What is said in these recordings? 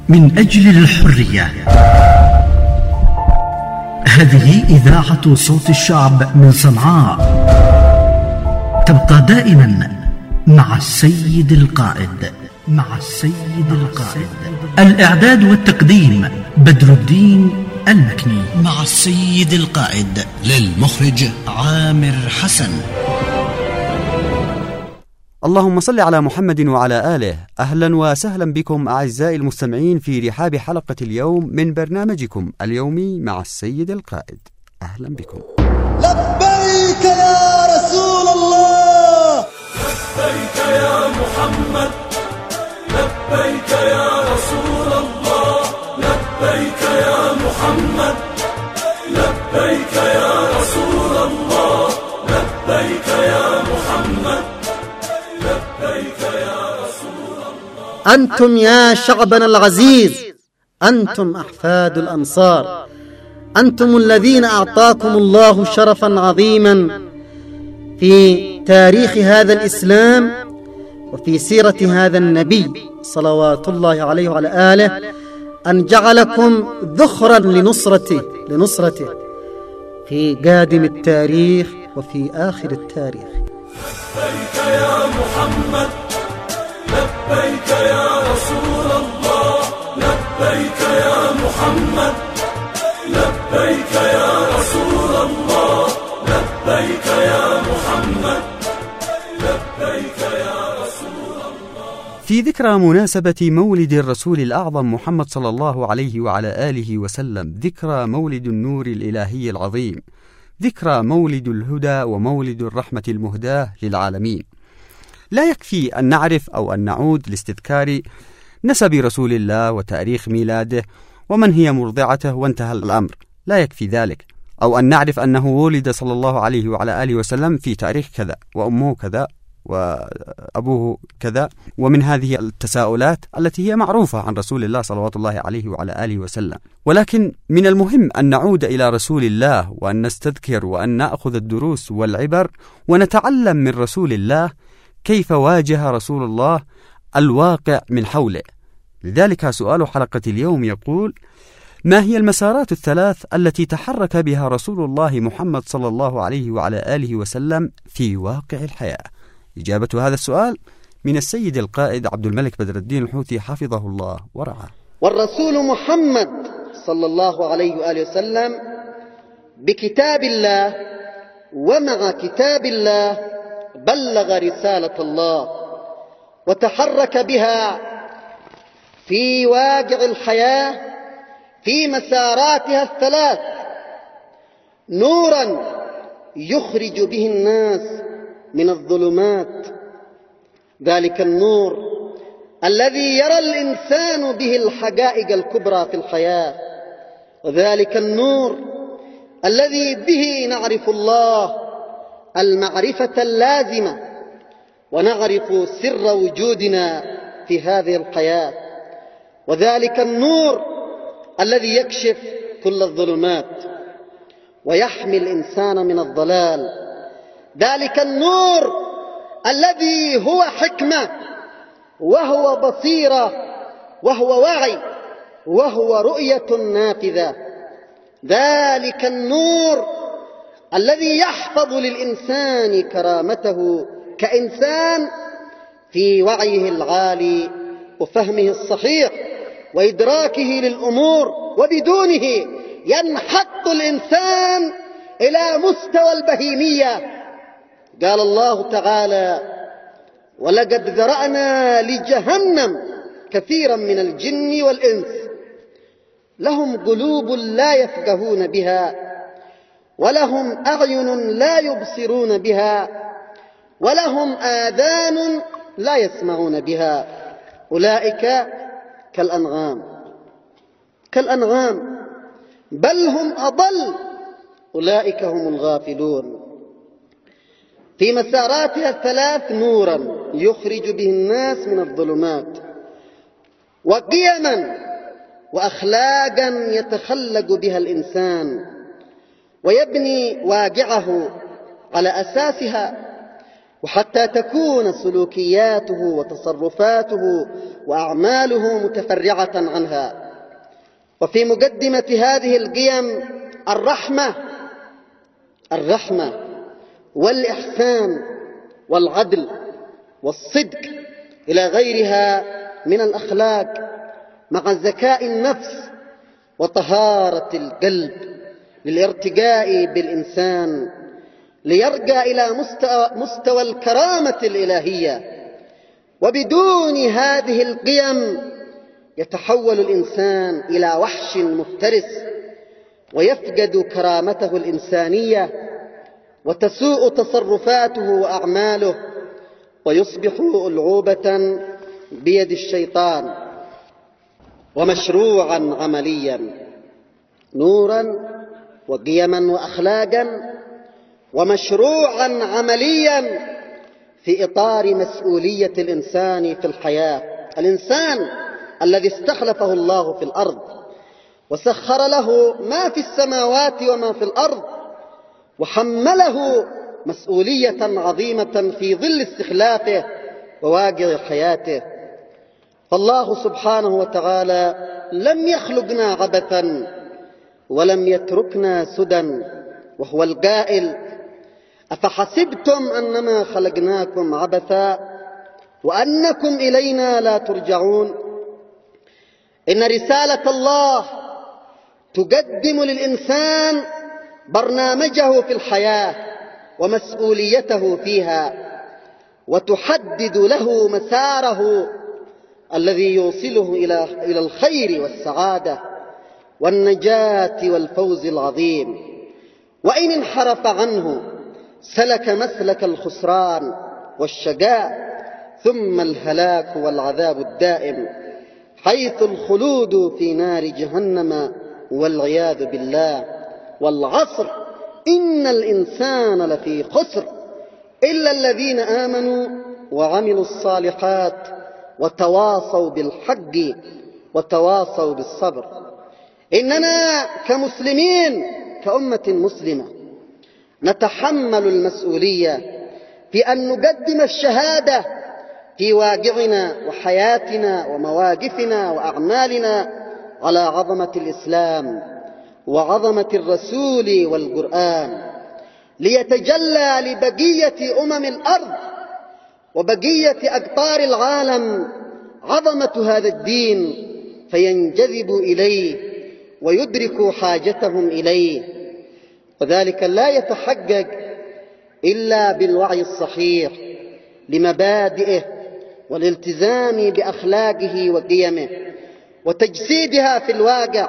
من أجل الحرية. هذه إذاعة صوت الشعب من صنعاء، تبقى دائما مع السيد القائد. الإعداد والتقديم بدر الدين المكني، مع السيد القائد. للمخرج عامر حسن. اللهم صل على محمد وعلى آله. أهلا وسهلا بكم أعزائي المستمعين في رحاب حلقة اليوم من برنامجكم اليومي مع السيد القائد. أهلا بكم. لبيك يا رسول الله، لبيك يا محمد، لبيك يا رسول الله، لبيك يا محمد، لبيك يا رسول الله، لبيك يا محمد، لبيك يا رسول الله. أنتم يا شعبنا العزيز، أنتم أحفاد الأنصار، أنتم الذين أعطاكم الله شرفا عظيما في تاريخ هذا الإسلام وفي سيرة هذا النبي صلوات الله عليه وعلى آله، أن جعلكم ذخرا لنصرته في قادم التاريخ وفي آخر التاريخ. لبيك يا محمد، لبيك يا رسول الله، لبيك يا محمد، لبيك يا رسول الله، لبيك يا محمد، لبيك يا رسول الله. في ذكرى مناسبة مولد الرسول الأعظم محمد صلى الله عليه وعلى آله وسلم، ذكرى مولد النور الإلهي العظيم، ذكرى مولد الهدى ومولد الرحمة المهداة للعالمين، لا يكفي أن نعرف أو أن نعود لاستذكار نسب رسول الله وتاريخ ميلاده ومن هي مرضعته وانتهى الأمر، لا يكفي ذلك، أو أن نعرف أنه ولد صلى الله عليه وعلى آله وسلم في تاريخ كذا وأمه كذا وأبوه كذا، ومن هذه التساؤلات التي هي معروفة عن رسول الله صلوات الله عليه وعلى آله وسلم. ولكن من المهم أن نعود إلى رسول الله وأن نستذكر وأن نأخذ الدروس والعبر ونتعلم من رسول الله كيف واجه رسول الله الواقع من حوله. لذلك سؤال حلقة اليوم يقول: ما هي المسارات الثلاث التي تحرك بها رسول الله محمد صلى الله عليه وعلى آله وسلم في واقع الحياة؟ إجابة هذا السؤال من السيد القائد عبد الملك بدر الدين الحوثي حفظه الله ورعاه. والرسول محمد صلى الله عليه وآله وسلم بكتاب الله ومع كتاب الله بلغ رسالة الله وتحرك بها في واقع الحياة في مساراتها الثلاث، نورا يخرج به الناس من الظلمات، ذلك النور الذي يرى الإنسان به الحقائق الكبرى في الحياة، وذلك النور الذي به نعرف الله المعرفة اللازمة ونعرف سر وجودنا في هذه الحياة، وذلك النور الذي يكشف كل الظلمات ويحمي الإنسان من الضلال، ذلك النور الذي هو حكمة وهو بصيرة وهو وعي وهو رؤية نافذة، ذلك النور الذي يحفظ للإنسان كرامته كإنسان في وعيه العالي وفهمه الصحيح وإدراكه للأمور، وبدونه ينحط الإنسان إلى مستوى البهيمية. قال الله تعالى: ولقد ذرأنا لجهنم كثيرا من الجن والإنس لهم قلوب لا يفقهون بها ولهم أعين لا يبصرون بها ولهم آذان لا يسمعون بها أولئك كالأنعام بل هم أضل أولئك هم الغافلون. في مساراتها الثلاث نورا يخرج به الناس من الظلمات، وقيما وأخلاقا يتخلق بها الإنسان ويبني واقعه على أساسها، وحتى تكون سلوكياته وتصرفاته وأعماله متفرعة عنها. وفي مقدمة هذه القيم الرحمة والإحسان والعدل والصدق إلى غيرها من الأخلاق، مع ذكاء النفس وطهارة القلب للارتقاء بالإنسان ليرجع إلى مستوى الكرامة الإلهية. وبدون هذه القيم يتحول الإنسان إلى وحش مفترس ويفقد كرامته الإنسانية وتسوء تصرفاته وأعماله ويصبح ألعوبة بيد الشيطان ومشروعا عمليا، نورا وقيما وأخلاقا، ومشروعا عمليا في إطار مسؤولية الإنسان في الحياة. الإنسان الذي استخلفه الله في الأرض وسخر له ما في السماوات وما في الأرض وحمله مسؤولية عظيمة في ظل استخلافه وواقع حياته. فالله سبحانه وتعالى لم يخلقنا عبثا ولم يتركنا سدى، وهو القائل: أفحسبتم أنما خلقناكم عبثا وأنكم إلينا لا ترجعون. إن رسالة الله تقدم للإنسان برنامجه في الحياة ومسؤوليته فيها، وتحدد له مساره الذي يوصله إلى الخير والسعادة والنجاة والفوز العظيم. وإن انحرف عنه سلك مسلك الخسران والشقاء ثم الهلاك والعذاب الدائم، حيث الخلود في نار جهنم والعياذ بالله. والعصر إن الإنسان لفي خسر إلا الذين آمنوا وعملوا الصالحات وتواصوا بالحق وتواصوا بالصبر. إننا كمسلمين كأمة مسلمة نتحمل المسؤولية في أن نقدم الشهادة في واقعنا وحياتنا ومواقفنا وأعمالنا على عظمة الإسلام وعظمة الرسول والقرآن، ليتجلى لبقية أمم الأرض وبقية أقطار العالم عظمة هذا الدين، فينجذبوا إليه ويدركوا حاجتهم إليه. وذلك لا يتحقق إلا بالوعي الصحيح لمبادئه والالتزام بأخلاقه وقيمه وتجسيدها في الواقع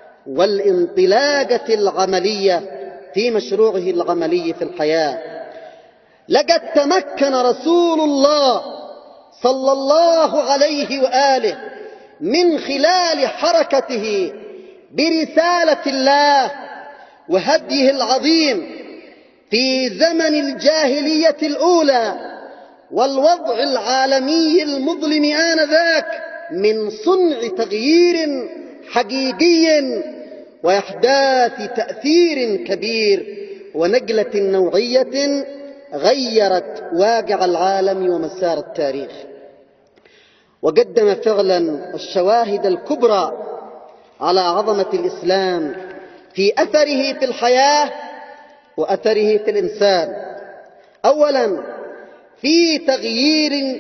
والانطلاقة العملية في مشروعه العملي في الحياة. لقد تمكن رسول الله صلى الله عليه وآله من خلال حركته برسالة الله وهديه العظيم في زمن الجاهلية الأولى والوضع العالمي المظلم آنذاك من صنع تغيير حقيقي وإحداث تأثير كبير ونقلة نوعية غيرت واقع العالم ومسار التاريخ، وقدم فعلا الشواهد الكبرى على عظمة الإسلام في أثره في الحياة وأثره في الإنسان. أولا في تغييره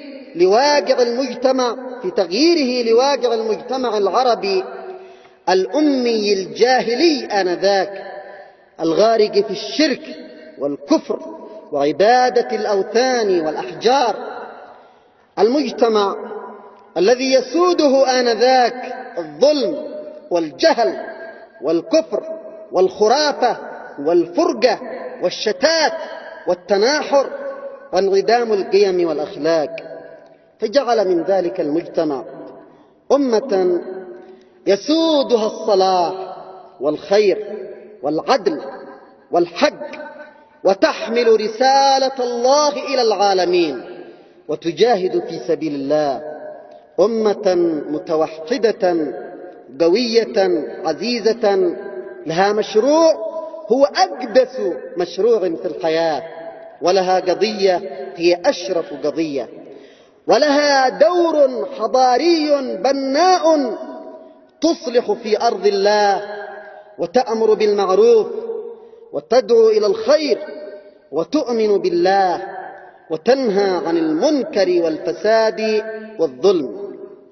لواقع المجتمع العربي الأمي الجاهلي آنذاك الغارق في الشرك والكفر وعبادة الأوثان والأحجار، المجتمع الذي يسوده آنذاك الظلم والجهل والكفر والخرافة والفرقة والشتات والتناحر وانعدام القيم والأخلاق، فجعل من ذلك المجتمع أمة يسودها الصلاح والخير والعدل والحق، وتحمل رسالة الله إلى العالمين وتجاهد في سبيل الله، أمة متوحدة قوية عزيزة لها مشروع هو أقدس مشروع في الحياة، ولها قضية هي أشرف قضية، ولها دور حضاري بناء تصلح في أرض الله وتأمر بالمعروف وتدعو إلى الخير وتؤمن بالله وتنهى عن المنكر والفساد والظلم.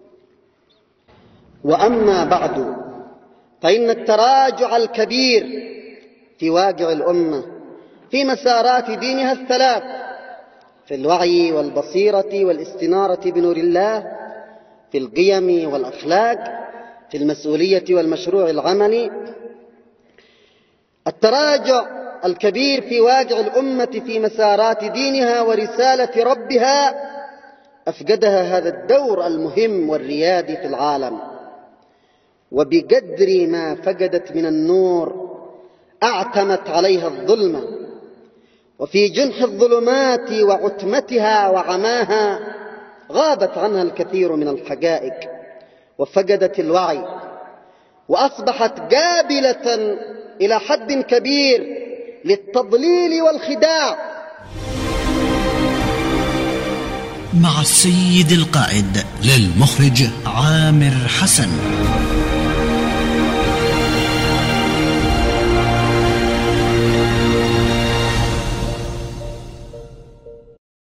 وأما بعد، فإن التراجع الكبير في واقع الأمة في مسارات دينها الثلاث، في الوعي والبصيرة والاستنارة بنور الله، في القيم والأخلاق، في المسؤولية والمشروع العملي. التراجع الكبير في واقع الأمة في مسارات دينها ورسالة ربها أفقدها هذا الدور المهم والريادي في العالم، وبقدر ما فقدت من النور أعتمت عليها الظلمة، وفي جنح الظلمات وعتمتها وعماها غابت عنها الكثير من الحقائق، وفقدت الوعي، وأصبحت قابلة إلى حد كبير للتضليل والخداع. مع السيد القائد للمخرج عامر حسن.